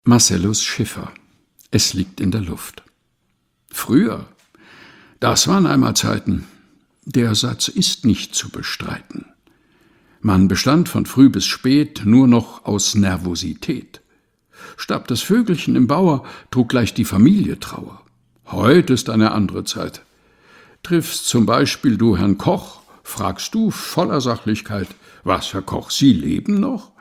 Marcellus Schiffer. Es liegt in der Luft. Früher, das waren einmal Zeiten. Der Satz ist nicht zu bestreiten. Man bestand von früh bis spät nur noch aus Nervosität. Starb das Vögelchen im Bauer, trug gleich die Familie Trauer. Heut ist eine andere Zeit. Triffst zum Beispiel du Herrn Koch, fragst du voller Sachlichkeit: Was, Herr Koch, Sie leben noch?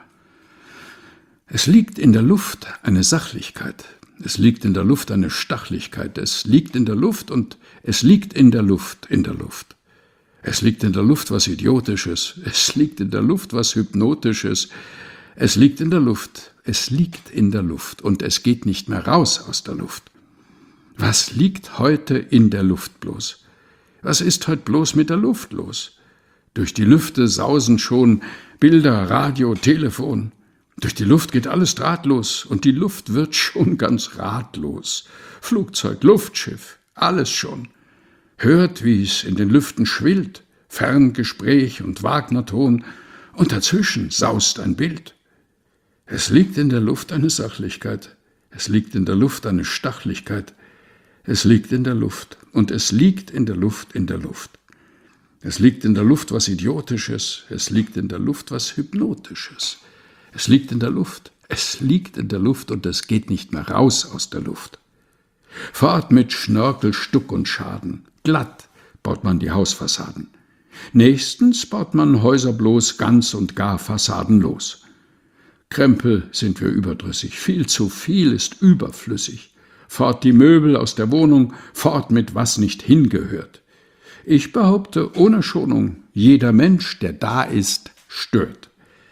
Es liegt in der Luft eine Sachlichkeit, es liegt in der Luft eine Stachlichkeit, es liegt in der Luft und es liegt in der Luft, in der Luft. Es liegt in der Luft was Idiotisches, es liegt in der Luft was Hypnotisches, es liegt in der Luft, es liegt in der Luft und es geht nicht mehr raus aus der Luft. Was liegt heute in der Luft bloß? Was ist heut bloß mit der Luft los? Durch die Lüfte sausen schon Bilder, Radio, Telefon. Durch die Luft geht alles drahtlos und die Luft wird schon ganz ratlos. Flugzeug, Luftschiff, alles schon. Hört, wie's in den Lüften schwillt, Ferngespräch und Wagnerton, und dazwischen saust ein Bild. Es liegt in der Luft eine Sachlichkeit, es liegt in der Luft eine Stachlichkeit, es liegt in der Luft und es liegt in der Luft, in der Luft. Es liegt in der Luft was Idiotisches, es liegt in der Luft was Hypnotisches. Es liegt in der Luft, es liegt in der Luft und es geht nicht mehr raus aus der Luft. Fort mit Schnörkel, Stuck und Schaden, glatt baut man die Hausfassaden. Nächstens baut man Häuser bloß ganz und gar fassadenlos. Krempel sind wir überdrüssig, viel zu viel ist überflüssig. Fort die Möbel aus der Wohnung, fort mit was nicht hingehört. Ich behaupte ohne Schonung, jeder Mensch, der da ist, stört.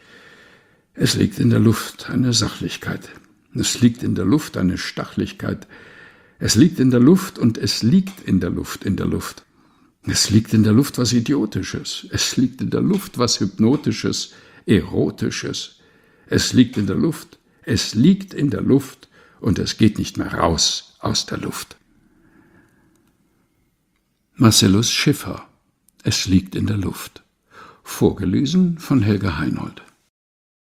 Es liegt in der Luft eine Sachlichkeit, es liegt in der Luft eine Stachlichkeit, es liegt in der Luft und es liegt in der Luft, in der Luft. Es liegt in der Luft was Idiotisches, es liegt in der Luft was Hypnotisches, Erotisches. Es liegt in der Luft, es liegt in der Luft und es geht nicht mehr raus aus der Luft. Marcellus Schiffer. Es liegt in der Luft. Vorgelesen von Helga Heinold.